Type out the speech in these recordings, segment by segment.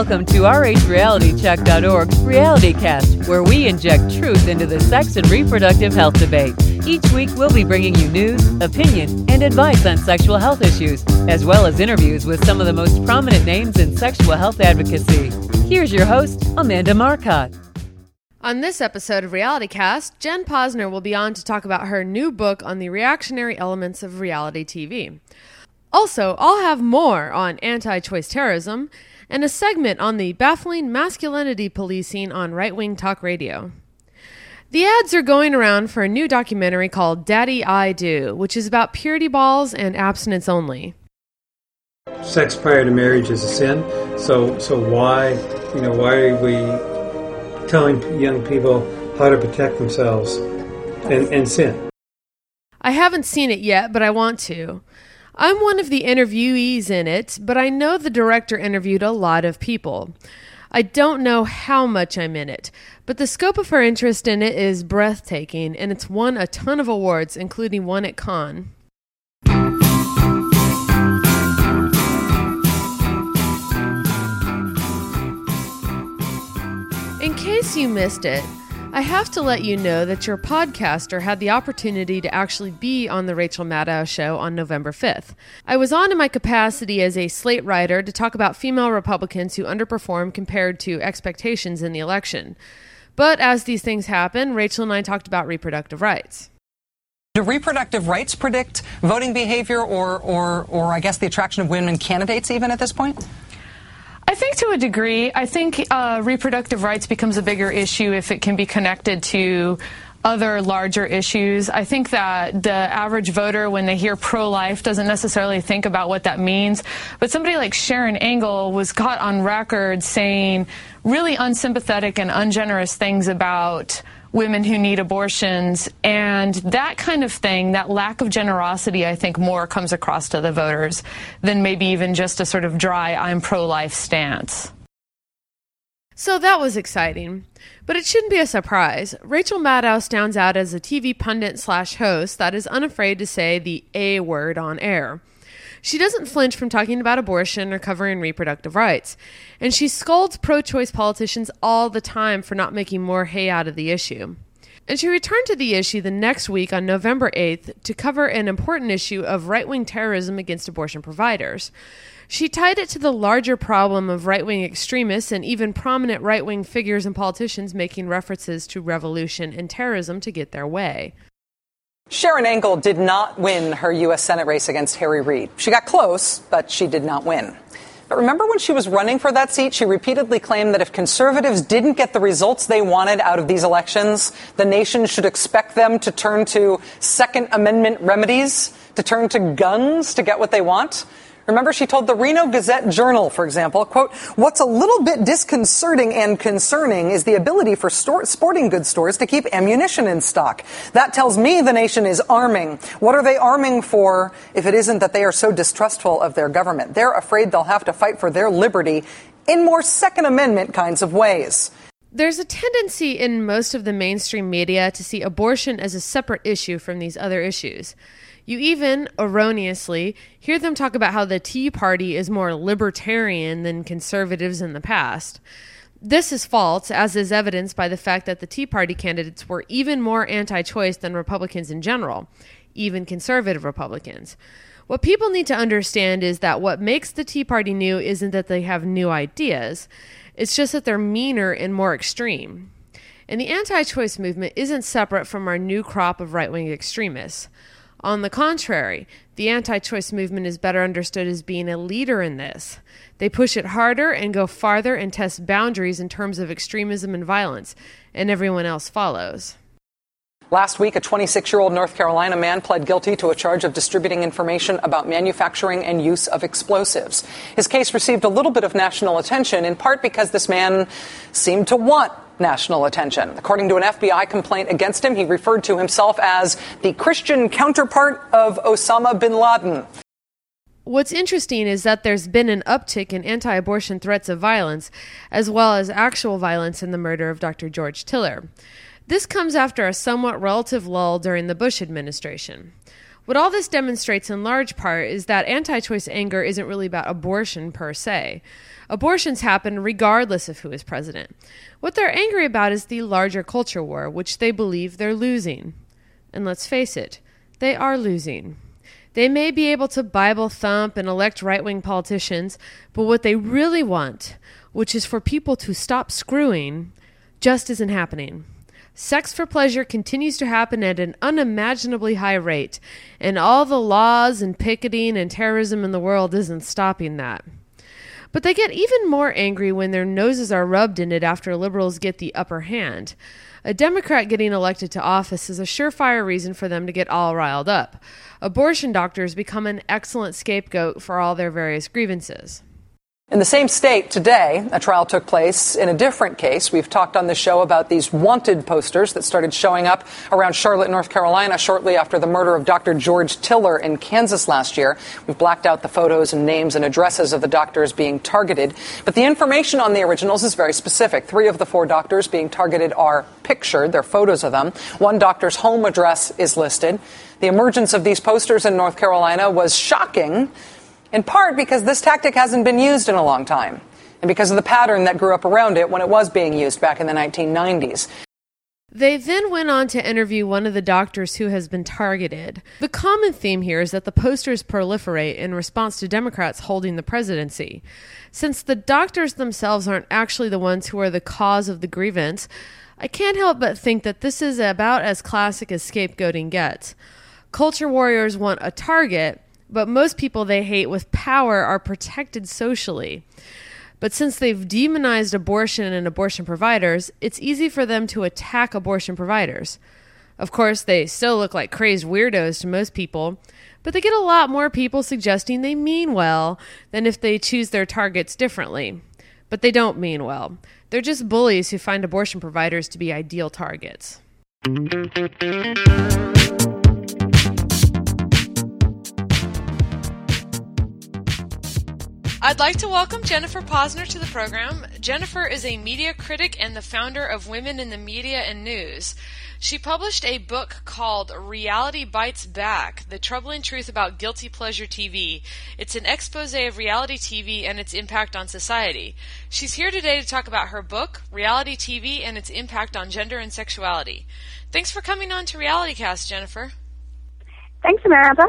Welcome to RHRealityCheck.org's RealityCast, where we inject truth into the sex and reproductive health debate. Each week, we'll be bringing you news, opinion, and advice on sexual health issues, as well as interviews with some of the most prominent names in sexual health advocacy. Here's your host, Amanda Marcotte. On this episode of RealityCast, Jen Posner will be on to talk about her new book on the reactionary elements of reality TV. Also, I'll have more on anti-choice terrorism and a segment on the baffling masculinity policing on right-wing talk radio. The ads are going around for a new documentary called Daddy I Do, which is about purity balls and abstinence only. Sex prior to marriage is a sin, so why are we telling young people how to protect themselves and sin? I haven't seen it yet, but I want to. I'm one of the interviewees in it, but I know the director interviewed a lot of people. I don't know how much I'm in it, but the scope of her interest in it is breathtaking, and it's won a ton of awards, including one at Cannes. In case you missed it, I have to let you know that your podcaster had the opportunity to actually be on the Rachel Maddow show on November 5th. I was on in my capacity as a Slate writer to talk about female Republicans who underperformed compared to expectations in the election. But as these things happen, Rachel and I talked about reproductive rights. Do reproductive rights predict voting behavior or I guess the attraction of women candidates even at this point? I think to a degree. I think reproductive rights becomes a bigger issue if it can be connected to other larger issues. I think that the average voter, when they hear pro-life, doesn't necessarily think about what that means. But somebody like Sharon Engel was caught on record saying really unsympathetic and ungenerous things about women who need abortions, and that kind of thing, that lack of generosity, I think more comes across to the voters than maybe even just a sort of dry, I'm pro-life stance. So that was exciting, but it shouldn't be a surprise. Rachel Maddow stands out as a TV pundit/host that is unafraid to say the A word on air. She doesn't flinch from talking about abortion or covering reproductive rights, and she scolds pro-choice politicians all the time for not making more hay out of the issue. And she returned to the issue the next week on November 8th to cover an important issue of right-wing terrorism against abortion providers. She tied it to the larger problem of right-wing extremists and even prominent right-wing figures and politicians making references to revolution and terrorism to get their way. Sharon Engel did not win her U.S. Senate race against Harry Reid. She got close, but she did not win. But remember when she was running for that seat, she repeatedly claimed that if conservatives didn't get the results they wanted out of these elections, the nation should expect them to turn to Second Amendment remedies, to turn to guns to get what they want. Remember, she told the Reno Gazette-Journal, for example, quote, "What's a little bit disconcerting and concerning is the ability for sporting goods stores to keep ammunition in stock. That tells me the nation is arming. What are they arming for if it isn't that they are so distrustful of their government? They're afraid they'll have to fight for their liberty in more Second Amendment kinds of ways." There's a tendency in most of the mainstream media to see abortion as a separate issue from these other issues. You even, erroneously, hear them talk about how the Tea Party is more libertarian than conservatives in the past. This is false, as is evidenced by the fact that the Tea Party candidates were even more anti-choice than Republicans in general, even conservative Republicans. What people need to understand is that what makes the Tea Party new isn't that they have new ideas. It's just that they're meaner and more extreme. And the anti-choice movement isn't separate from our new crop of right-wing extremists. On the contrary, the anti-choice movement is better understood as being a leader in this. They push it harder and go farther and test boundaries in terms of extremism and violence, and everyone else follows. Last week, a 26-year-old North Carolina man pled guilty to a charge of distributing information about manufacturing and use of explosives. His case received a little bit of national attention, in part because this man seemed to want national attention. According to an FBI complaint against him, he referred to himself as the Christian counterpart of Osama bin Laden. What's interesting is that there's been an uptick in anti-abortion threats of violence, as well as actual violence in the murder of Dr. George Tiller. This comes after a somewhat relative lull during the Bush administration. What all this demonstrates in large part is that anti-choice anger isn't really about abortion per se. Abortions happen regardless of who is president. What they're angry about is the larger culture war, which they believe they're losing. And let's face it, they are losing. They may be able to Bible thump and elect right-wing politicians, but what they really want, which is for people to stop screwing, just isn't happening. Sex for pleasure continues to happen at an unimaginably high rate, and all the laws and picketing and terrorism in the world isn't stopping that. But they get even more angry when their noses are rubbed in it after liberals get the upper hand. A Democrat getting elected to office is a surefire reason for them to get all riled up. Abortion doctors become an excellent scapegoat for all their various grievances. In the same state today, a trial took place in a different case. We've talked on the show about these wanted posters that started showing up around Charlotte, North Carolina, shortly after the murder of Dr. George Tiller in Kansas last year. We've blacked out the photos and names and addresses of the doctors being targeted. But the information on the originals is very specific. 3 of the 4 doctors being targeted are pictured. They're photos of them. 1 doctor's home address is listed. The emergence of these posters in North Carolina was shocking, in part because this tactic hasn't been used in a long time, and because of the pattern that grew up around it when it was being used back in the 1990s. They then went on to interview one of the doctors who has been targeted. The common theme here is that the posters proliferate in response to Democrats holding the presidency. Since the doctors themselves aren't actually the ones who are the cause of the grievance, I can't help but think that this is about as classic as scapegoating gets. Culture warriors want a target, but most people they hate with power are protected socially. But since they've demonized abortion and abortion providers, it's easy for them to attack abortion providers. Of course, they still look like crazed weirdos to most people, but they get a lot more people suggesting they mean well than if they choose their targets differently. But they don't mean well. They're just bullies who find abortion providers to be ideal targets. I'd like to welcome Jennifer Posner to the program. Jennifer is a media critic and the founder of Women in the Media and News. She published a book called Reality Bites Back, The Troubling Truth About Guilty Pleasure TV. It's an expose of reality TV and its impact on society. She's here today to talk about her book, Reality TV and its impact on gender and sexuality. Thanks for coming on to RealityCast, Jennifer. Thanks, Amanda.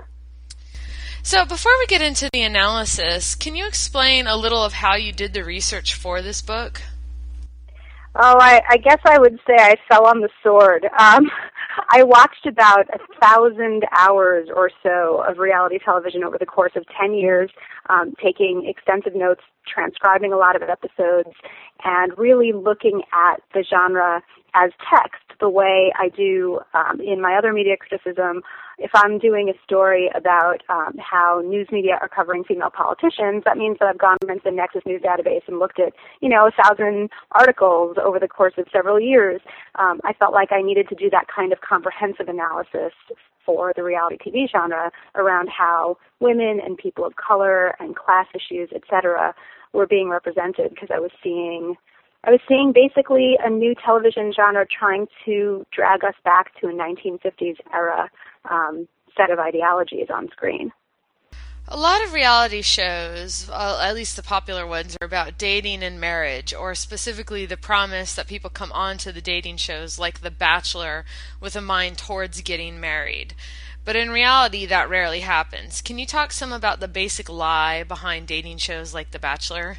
So before we get into the analysis, can you explain a little of how you did the research for this book? Oh, I guess I would say I fell on the sword. I watched about 1,000 hours or so of reality television over the course of 10 years, taking extensive notes, transcribing a lot of episodes, and really looking at the genre as text the way I do in my other media criticism. If I'm doing a story about how news media are covering female politicians, that means that I've gone into the Nexus News database and looked at, 1,000 articles over the course of several years. I felt like I needed to do that kind of comprehensive analysis for the reality TV genre around how women and people of color and class issues, etc., were being represented, because I was seeing basically a new television genre trying to drag us back to a 1950s era set of ideologies on screen. A lot of reality shows, at least the popular ones, are about dating and marriage, or specifically the promise that people come onto the dating shows like The Bachelor with a mind towards getting married. But in reality, that rarely happens. Can you talk some about the basic lie behind dating shows like The Bachelor?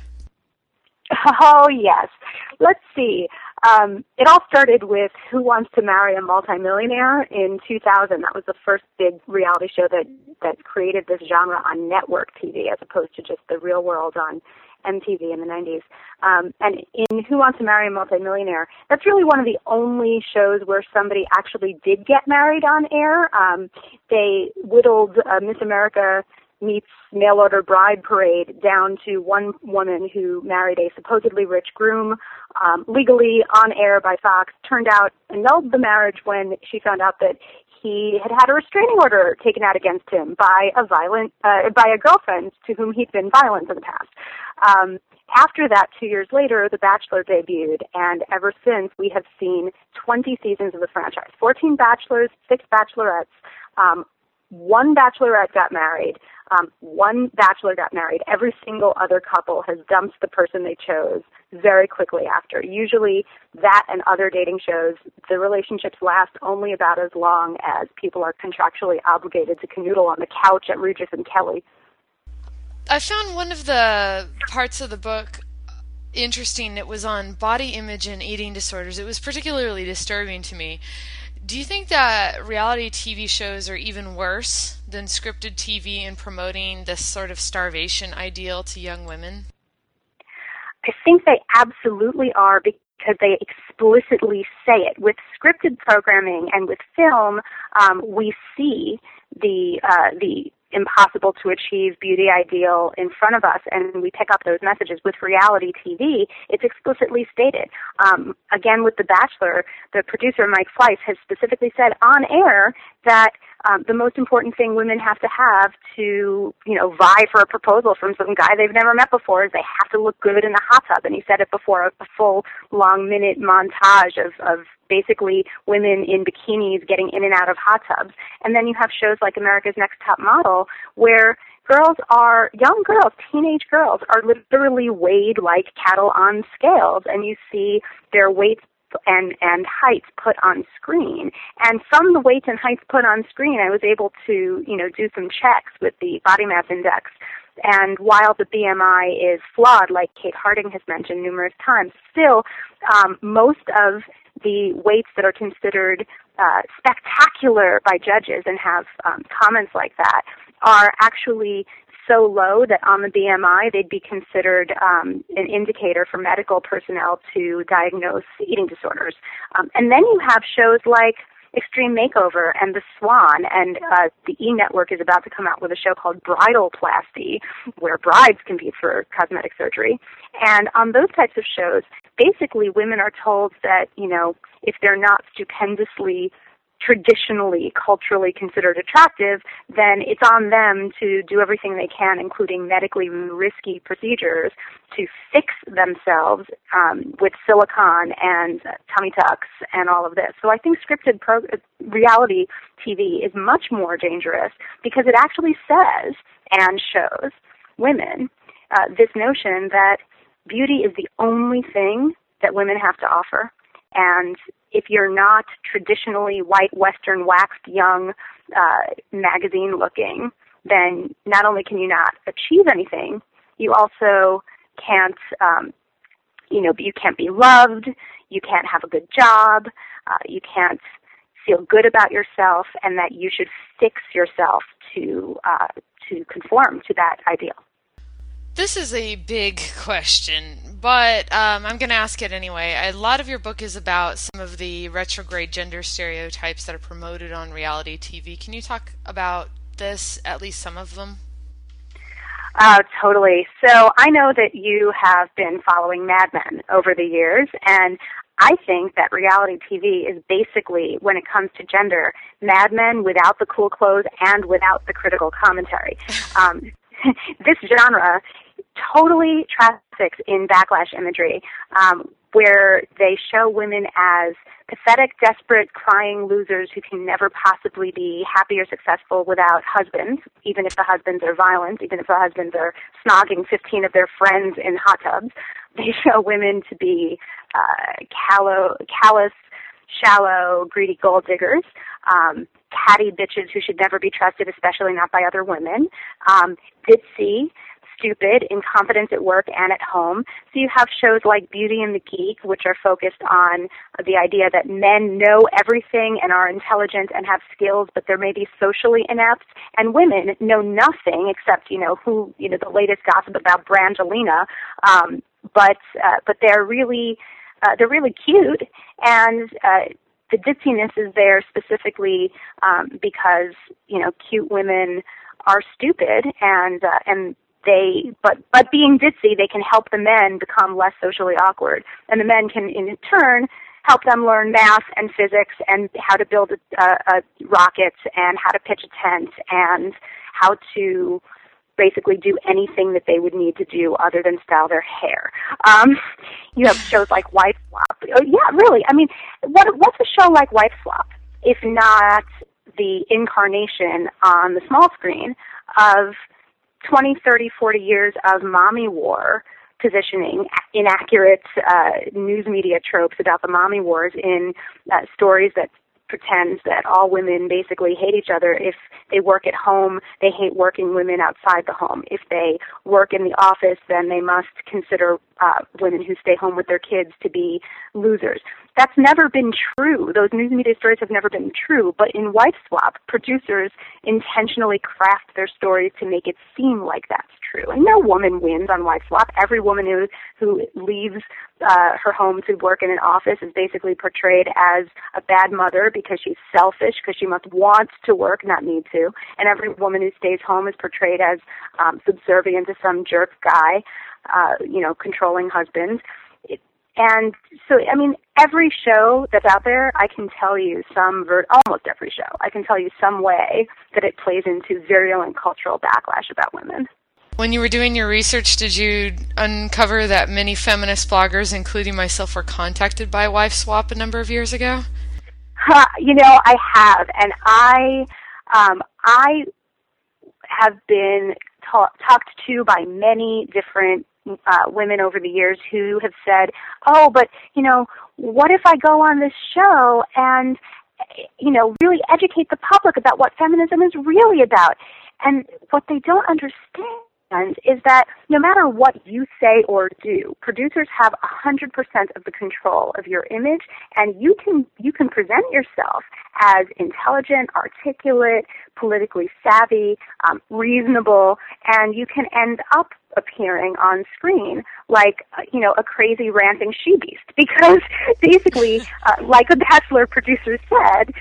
Oh, yes. Let's see. It all started with Who Wants to Marry a Multimillionaire in 2000. That was the first big reality show that created this genre on network TV as opposed to just the real world on MTV in the 90s. And in Who Wants to Marry a Multimillionaire, that's really one of the only shows where somebody actually did get married on air. They whittled Miss America Meets Mail Order Bride Parade down to one woman who married a supposedly rich groom legally on air by Fox, turned out annulled the marriage when she found out that he had a restraining order taken out against him by a girlfriend to whom he'd been violent in the past. After that, 2 years later, The Bachelor debuted, and ever since we have seen 20 seasons of the franchise, 14 bachelors, 6 bachelorettes, one bachelorette got married. One bachelor got married. Every single other couple has dumped the person they chose very quickly after. Usually that and other dating shows, the relationships last only about as long as people are contractually obligated to canoodle on the couch at Regis and Kelly. I found one of the parts of the book interesting. It was on body image and eating disorders. It was particularly disturbing to me. Do you think that reality TV shows are even worse than scripted TV in promoting this sort of starvation ideal to young women? I think they absolutely are, because they explicitly say it. With scripted programming and with film, we see the impossible to achieve beauty ideal in front of us, and we pick up those messages. With reality TV, it's explicitly stated. Again, with The Bachelor, the producer, Mike Fleiss, has specifically said on air that the most important thing women have to vie for a proposal from some guy they've never met before is they have to look good in the hot tub. And he said it before a full long minute montage of basically women in bikinis getting in and out of hot tubs. And then you have shows like America's Next Top Model, where young girls, teenage girls, are literally weighed like cattle on scales, and you see their weights and heights put on screen. And from the weights and heights put on screen, I was able to, do some checks with the body mass index. And while the BMI is flawed, like Kate Harding has mentioned numerous times, still most of the weights that are considered spectacular by judges and have comments like that are actually so low that on the BMI they'd be considered an indicator for medical personnel to diagnose eating disorders. And then you have shows like Extreme Makeover and The Swan, and the E! Network is about to come out with a show called Bridalplasty, where brides compete for cosmetic surgery. And on those types of shows, basically women are told that, if they're not stupendously traditionally, culturally considered attractive, then it's on them to do everything they can, including medically risky procedures, to fix themselves with silicone and tummy tucks and all of this. So I think scripted reality TV is much more dangerous because it actually says and shows women this notion that beauty is the only thing that women have to offer. And if you're not traditionally white, Western, waxed, young, magazine-looking, then not only can you not achieve anything, you also can't, you can't be loved, you can't have a good job, you can't feel good about yourself, and that you should fix yourself to conform to that ideal. This is a big question, but I'm going to ask it anyway. A lot of your book is about some of the retrograde gender stereotypes that are promoted on reality TV. Can you talk about this, at least some of them? Totally. So I know that you have been following Mad Men over the years, and I think that reality TV is basically, when it comes to gender, Mad Men without the cool clothes and without the critical commentary. This genre totally traffics in backlash imagery, where they show women as pathetic, desperate, crying losers who can never possibly be happy or successful without husbands, even if the husbands are violent, even if the husbands are snogging 15 of their friends in hot tubs. They show women to be callous, shallow, greedy gold diggers, catty bitches who should never be trusted, especially not by other women, ditzy, stupid, incompetent at work and at home. So you have shows like Beauty and the Geek, which are focused on the idea that men know everything and are intelligent and have skills, but they're maybe socially inept, and women know nothing except, the latest gossip about Brangelina, but they're really cute, and the ditziness is there specifically because cute women are stupid, and but being ditzy, they can help the men become less socially awkward, and the men can in turn help them learn math and physics and how to build a rocket and how to pitch a tent and how to basically do anything that they would need to do other than style their hair. You have shows like Wife Swap. Oh, yeah, really. I mean, what's a show like Wife Swap if not the incarnation on the small screen of 20, 30, 40 years of mommy war positioning, inaccurate news media tropes about the mommy wars in stories that pretends that all women basically hate each other. If they work at home, they hate working women outside the home. If they work in the office, then they must consider women who stay home with their kids to be losers. That's never been true. Those news media stories have never been true. But in Wife Swap, producers intentionally craft their stories to make it seem like that's true. And no woman wins on Wife Swap. Every woman who leaves her home to work in an office is basically portrayed as a bad mother because she's selfish, because she must want to work, not need to. And every woman who stays home is portrayed as subservient to some jerk guy, controlling husband. And so, I mean, every show that's out there, I can tell you almost every show, I can tell you some way that it plays into virulent cultural backlash about women. When you were doing your research, did you uncover that many feminist bloggers, including myself, were contacted by Wife Swap a number of years ago? I have, and I have been talked to by many different women over the years who have said, oh, but, what if I go on this show and, really educate the public about what feminism is really about? And what they don't understand is that no matter what you say or do, producers have 100% of the control of your image, and you can present yourself as intelligent, articulate, politically savvy, reasonable, and you can end up appearing on screen like, a crazy ranting she-beast. Because basically, like a Bachelor producer said,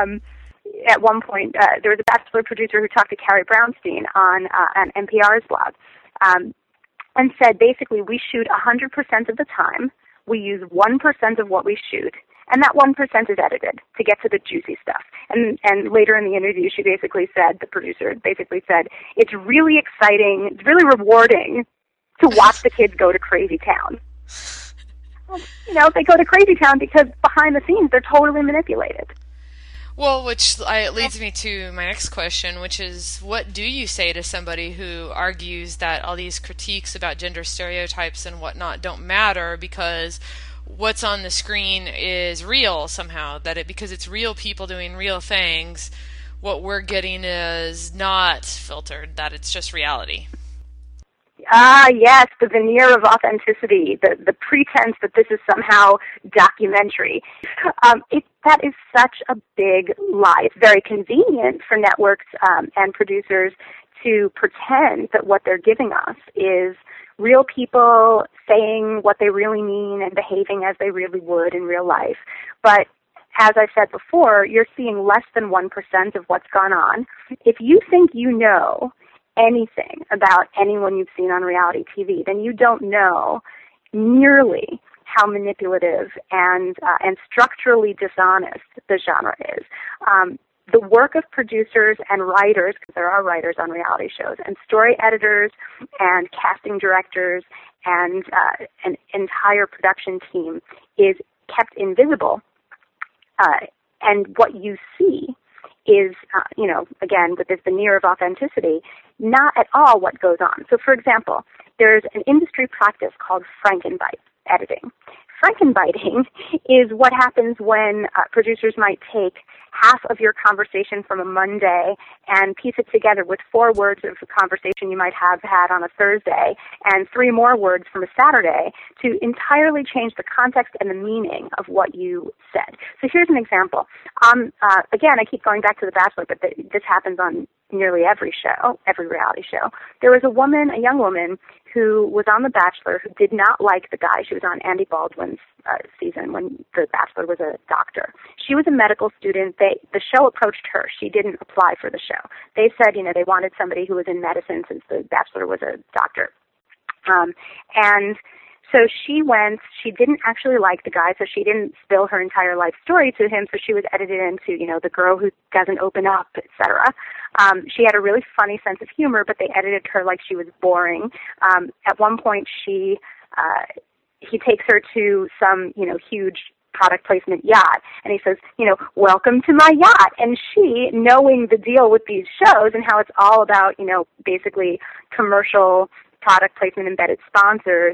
at one point, there was a Bachelor producer who talked to Carrie Brownstein on NPR's blog, and said basically we shoot 100% of the time, we use 1% of what we shoot, and that 1% is edited to get to the juicy stuff. And later in the interview, the producer basically said, it's really exciting, it's really rewarding to watch the kids go to Crazy Town. They go to Crazy Town because behind the scenes, they're totally manipulated. Well, which leads me to my next question, which is, what do you say to somebody who argues that all these critiques about gender stereotypes and whatnot don't matter because what's on the screen is real somehow, because it's real people doing real things, what we're getting is not filtered, that it's just reality? Yes, the veneer of authenticity, the pretense that this is somehow documentary. That is such a big lie. It's very convenient for networks and producers to pretend that what they're giving us is real people saying what they really mean and behaving as they really would in real life. But as I said before, you're seeing less than 1% of what's gone on. If you think you know anything about anyone you've seen on reality TV, then you don't know nearly how manipulative and structurally dishonest the genre is. The work of producers and writers, because there are writers on reality shows, and story editors and casting directors and an entire production team is kept invisible. And what you see is, again, with this veneer of authenticity, not at all what goes on. So, for example, there's an industry practice called Frankenbite editing. Frankenbiting is what happens when producers might take half of your conversation from a Monday and piece it together with 4 words of a conversation you might have had on a Thursday and 3 more words from a Saturday to entirely change the context and the meaning of what you said. So here's an example. Again, I keep going back to The Bachelor, but this happens on nearly every show, every reality show. There was a young woman who was on The Bachelor who did not like the guy. She was on Andy Baldwin's season when The Bachelor was a doctor. She was a medical student. The show approached her. She didn't apply for the show. They said, they wanted somebody who was in medicine since The Bachelor was a doctor. And so she went, she didn't actually like the guy, so she didn't spill her entire life story to him, so she was edited into, the girl who doesn't open up, etc. She had a really funny sense of humor, but they edited her like she was boring. At one point, he takes her to some, huge product placement yacht. And he says, welcome to my yacht. And she, knowing the deal with these shows and how it's all about, basically commercial product placement embedded sponsors,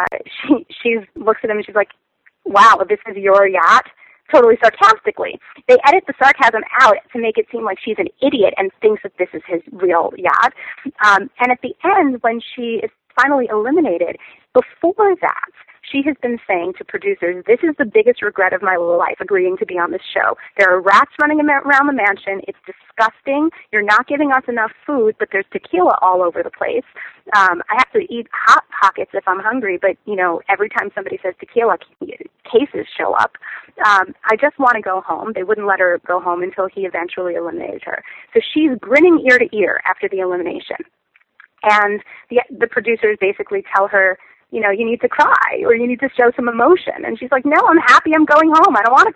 she looks at him and she's like, wow, this is your yacht? Totally sarcastically. They edit the sarcasm out to make it seem like she's an idiot and thinks that this is his real yacht. And at the end, when she is finally eliminated, before that, she has been saying to producers, this is the biggest regret of my life, agreeing to be on this show. There are rats running around the mansion. It's disgusting. You're not giving us enough food, but there's tequila all over the place. I have to eat Hot Pockets if I'm hungry, but, every time somebody says tequila, cases show up. I just want to go home. They wouldn't let her go home until he eventually eliminated her. So she's grinning ear to ear after the elimination. And the producers basically tell her, you need to cry or you need to show some emotion. And she's like, no, I'm happy. I'm going home. I don't want to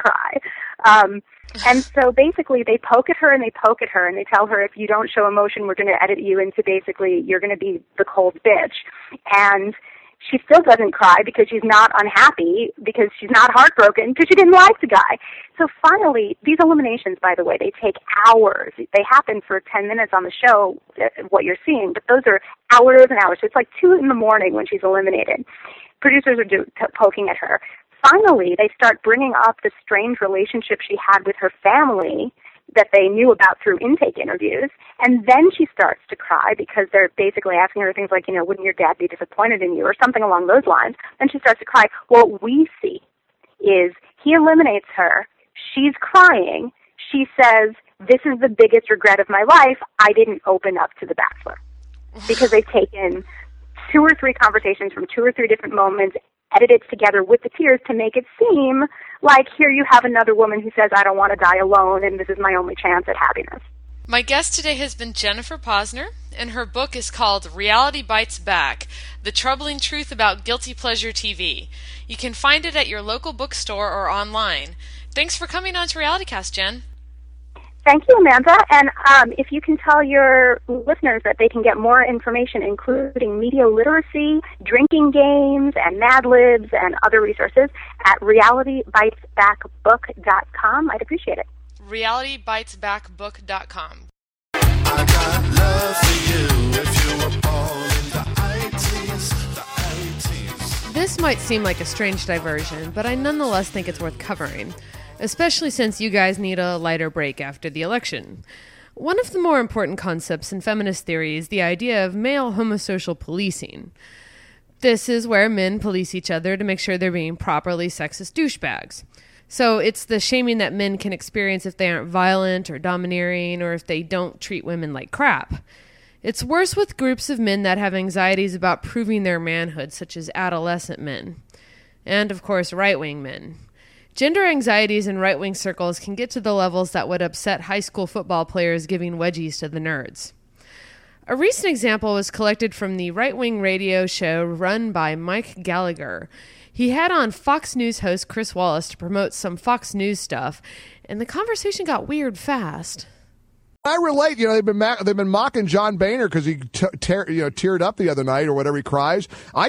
cry. And so basically they poke at her and they poke at her and they tell her, if you don't show emotion, we're going to edit you into basically you're going to be the cold bitch. And she still doesn't cry because she's not unhappy, because she's not heartbroken, because she didn't like the guy. So finally, these eliminations, by the way, they take hours. They happen for 10 minutes on the show, what you're seeing, but those are hours and hours. So it's like 2 in the morning when she's eliminated. Producers are poking at her. Finally, they start bringing up the strange relationship she had with her family that they knew about through intake interviews, and then she starts to cry because they're basically asking her things like, wouldn't your dad be disappointed in you, or something along those lines. Then she starts to cry. What we see is he eliminates her. She's crying. She says, this is the biggest regret of my life. I didn't open up to The Bachelor. Because they've taken 2 or 3 conversations from 2 or 3 different moments, edited together with the tears to make it seem like here you have another woman who says, I don't want to die alone, and this is my only chance at happiness. My guest today has been Jennifer Posner, and her book is called Reality Bites Back, The Troubling Truth About Guilty Pleasure TV. You can find it at your local bookstore or online. Thanks for coming on to RealityCast, Jen. Thank you, Amanda. And if you can tell your listeners that they can get more information, including media literacy, drinking games, and Mad Libs, and other resources at realitybitesbackbook.com, I'd appreciate it. realitybitesbackbook.com. I got love for you if you were born in the 80s. This might seem like a strange diversion, but I nonetheless think it's worth covering, especially since you guys need a lighter break after the election. One of the more important concepts in feminist theory is the idea of male homosocial policing. This is where men police each other to make sure they're being properly sexist douchebags. So it's the shaming that men can experience if they aren't violent or domineering, or if they don't treat women like crap. It's worse with groups of men that have anxieties about proving their manhood, such as adolescent men. And, of course, right-wing men. Gender anxieties in right-wing circles can get to the levels that would upset high school football players giving wedgies to the nerds. A recent example was collected from the right-wing radio show run by Mike Gallagher. He had on Fox News host Chris Wallace to promote some Fox News stuff, and the conversation got weird fast. I relate. They've been mocking John Boehner because he teared up the other night or whatever he cries.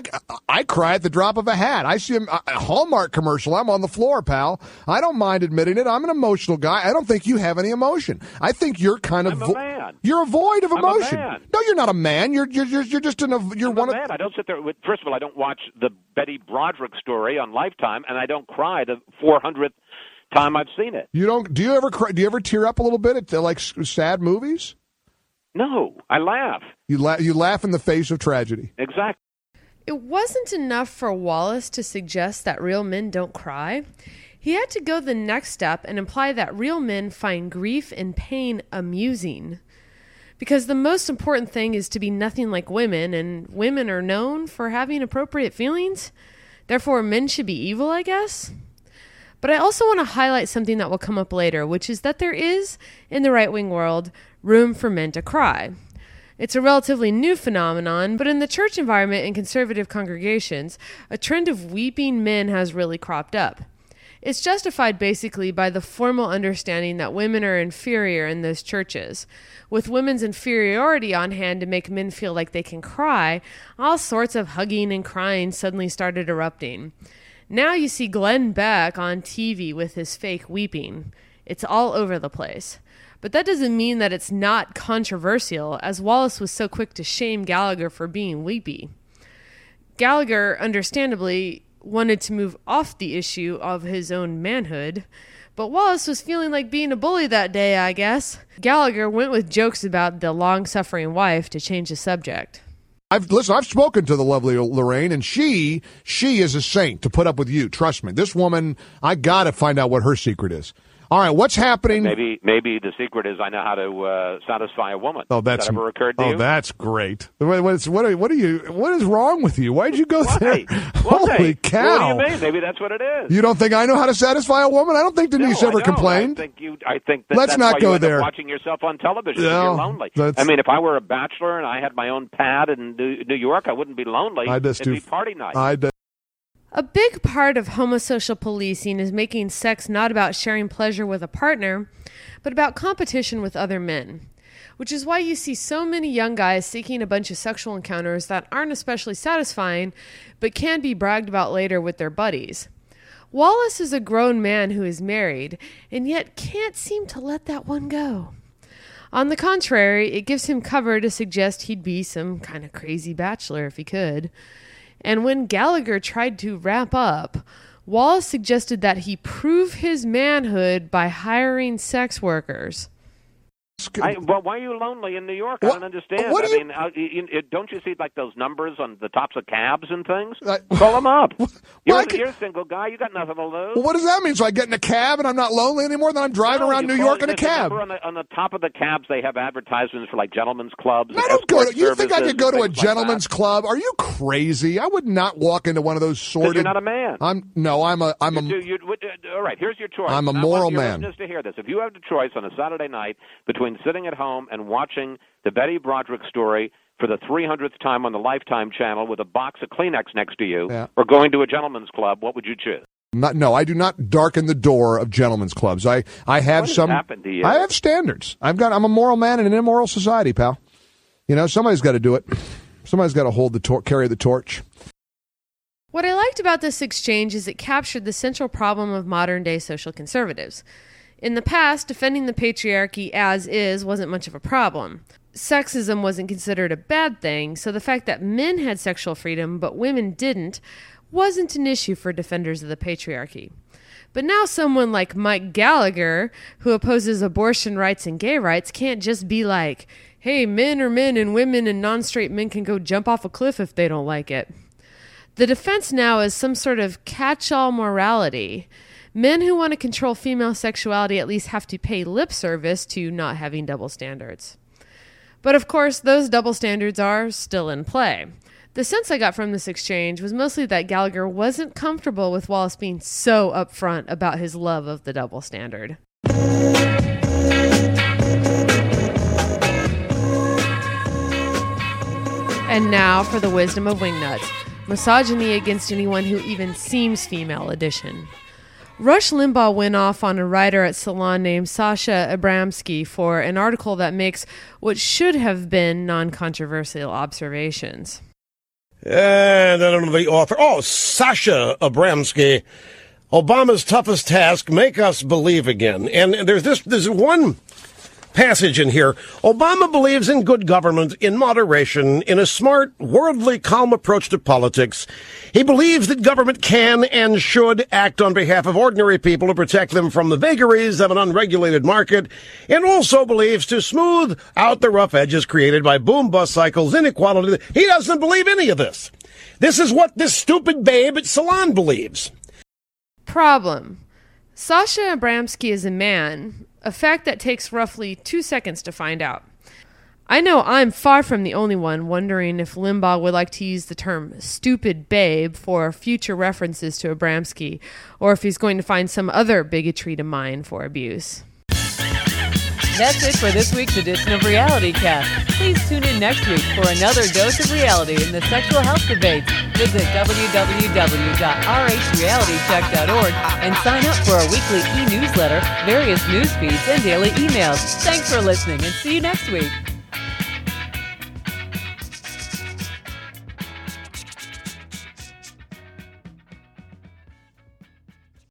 I cry at the drop of a hat. I see a Hallmark commercial. I'm on the floor, pal. I don't mind admitting it. I'm an emotional guy. I don't think you have any emotion. I think you're kind of I'm a man. You're a void of emotion. I'm a man. No, you're not a man. You're just I'm a man. I don't sit there. First of all, I don't watch the Betty Broderick story on Lifetime, and I don't cry the 400th time I've seen it. You don't? Do you ever cry? Do you ever tear up a little bit at like sad movies? No, I laugh. You laugh in the face of tragedy. Exactly. It wasn't enough for Wallace to suggest that real men don't cry. He had to go the next step and imply that real men find grief and pain amusing. Because the most important thing is to be nothing like women, and women are known for having appropriate feelings. Therefore, men should be evil, I guess? But I also want to highlight something that will come up later, which is that there is, in the right-wing world, room for men to cry. It's a relatively new phenomenon, but in the church environment and conservative congregations, a trend of weeping men has really cropped up. It's justified basically by the formal understanding that women are inferior in those churches. With women's inferiority on hand to make men feel like they can cry, all sorts of hugging and crying suddenly started erupting. Now you see Glenn Beck on TV with his fake weeping. It's all over the place. But that doesn't mean that it's not controversial, as Wallace was so quick to shame Gallagher for being weepy. Gallagher, understandably, wanted to move off the issue of his own manhood, but Wallace was feeling like being a bully that day, I guess. Gallagher went with jokes about the long-suffering wife to change the subject. I've spoken to the lovely Lorraine, and she is a saint to put up with you. Trust me. This woman, I got to find out what her secret is. All right, what's happening? Maybe the secret is I know how to satisfy a woman. Oh, Has that ever occurred to you? Oh, that's great. What is wrong with you? Why'd you go there? Holy cow! What do you mean? Maybe that's what it is. You don't think I know how to satisfy a woman? I don't think Denise ever complained. I think Let's that's not why go you end up there. watching yourself on television. No, You're lonely. I mean, if I were a bachelor and I had my own pad in New York, I wouldn't be lonely. It'd be party night. A big part of homosocial policing is making sex not about sharing pleasure with a partner, but about competition with other men. Which is why you see so many young guys seeking a bunch of sexual encounters that aren't especially satisfying, but can be bragged about later with their buddies. Wallace is a grown man who is married, and yet can't seem to let that one go. On the contrary, it gives him cover to suggest he'd be some kind of crazy bachelor if he could. And when Gallagher tried to wrap up, Wallace suggested that he prove his manhood by hiring sex workers. Well, why are you lonely in New York? I don't understand. Don't you see like those numbers on the tops of cabs and things? Call them up. You're a single guy. You got nothing to lose. Well, what does that mean? So I get in a cab and I'm not lonely anymore? Then I'm driving around New York in a cab. On the top of the cabs, they have advertisements for like gentlemen's clubs. I don't go to. You think I could go to a gentleman's club? Are you crazy? I would not walk into one of those sordid. You're not a man. All right, here's your choice. I'm a moral man. Just to hear this, if you have the choice on a Saturday night between sitting at home and watching the Betty Broderick story for the 300th time on the Lifetime channel with a box of Kleenex next to you, or going to a gentleman's club, what would you choose? No, I do not darken the door of gentlemen's clubs. I have what happened to you? I have standards. I'm a moral man in an immoral society, pal. You know, somebody's got to do it. Somebody's got to carry the torch. What I liked about this exchange is it captured the central problem of modern-day social conservatives. In the past, defending the patriarchy as is wasn't much of a problem. Sexism wasn't considered a bad thing, so the fact that men had sexual freedom but women didn't wasn't an issue for defenders of the patriarchy. But now someone like Mike Gallagher, who opposes abortion rights and gay rights, can't just be like, hey, men are men and women and non-straight men can go jump off a cliff if they don't like it. The defense now is some sort of catch-all morality. Men who want to control female sexuality at least have to pay lip service to not having double standards. But of course, those double standards are still in play. The sense I got from this exchange was mostly that Gallagher wasn't comfortable with Wallace being so upfront about his love of the double standard. And now for the wisdom of Wingnuts. Misogyny against anyone who even seems female edition. Rush Limbaugh went off on a writer at Salon named Sasha Abramsky for an article that makes what should have been non-controversial observations. And then the author, Sasha Abramsky, Obama's toughest task, make us believe again. And there's one passage in here. Obama believes in good government, in moderation, in a smart, worldly, calm approach to politics. He believes that government can and should act on behalf of ordinary people to protect them from the vagaries of an unregulated market, and also believes to smooth out the rough edges created by boom-bust cycles, inequality. He doesn't believe any of this. This is what this stupid babe at Salon believes. Problem. Sasha Abramsky is a man, a fact that takes roughly 2 seconds to find out. I know I'm far from the only one wondering if Limbaugh would like to use the term stupid babe for future references to Abramsky, or if he's going to find some other bigotry to mine for abuse. That's it for this week's edition of Reality Cast. Please tune in next week for another dose of reality in the sexual health debates. Visit www.rhrealitycheck.org and sign up for our weekly e-newsletter, various news feeds, and daily emails. Thanks for listening and see you next week.